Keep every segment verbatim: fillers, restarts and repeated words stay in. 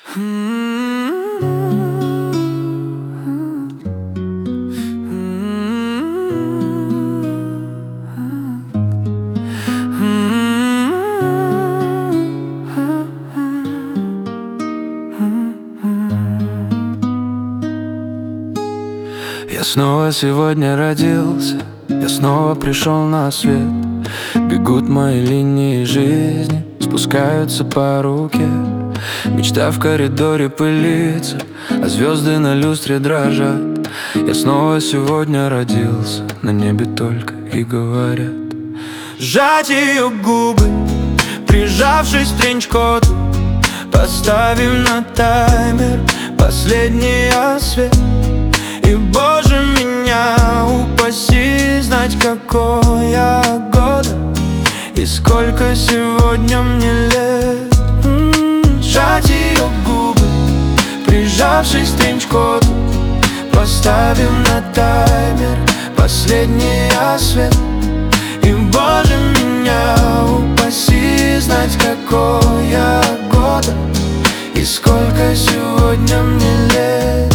Я снова сегодня родился, я снова пришел на свет. Бегут мои линии жизни, спускаются по руке. Мечта в коридоре пылится, а звезды на люстре дрожат. Я снова сегодня родился, на небе только и говорят. Сжать ее губы, прижавшись к тренчкоту, поставим на таймер последний освет. И, Боже, меня упаси, знать, какой я года и сколько сегодня мне лет. М-м-м. Сжать ее губы, прижавшись к тренчкоту, поставим на таймер последний освет. И, Боже, меня упаси, знать, какой я года и сколько сегодня мне лет.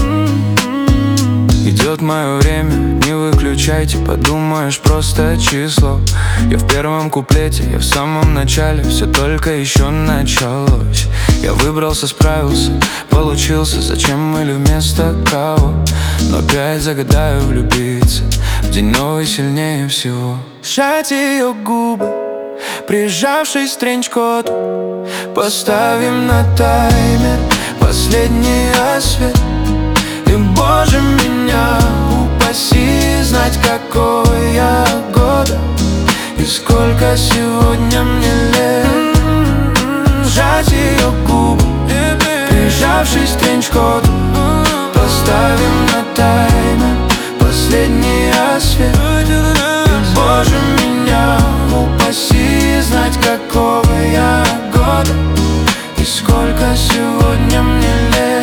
Идет мое время, не выключайте, подумаешь, просто число. Я в первом куплете, я в самом начале, все только еще началось. Я выбрался, справился, получился, зачем или вместо кого. Но опять загадаю влюбиться, в день новый сильнее всего. Сжать ее губы, прижавшись к тренчкоту, поставим на таймер последний освет. И, Боже, меня упаси, знать, какой я года и сколько сегодня мне лет. Сжать ее губы, прижавшись к тренчкоту, поставим на таймер последний освет. И, Боже, меня упаси, знать, какого я года и сколько сегодня мне лет.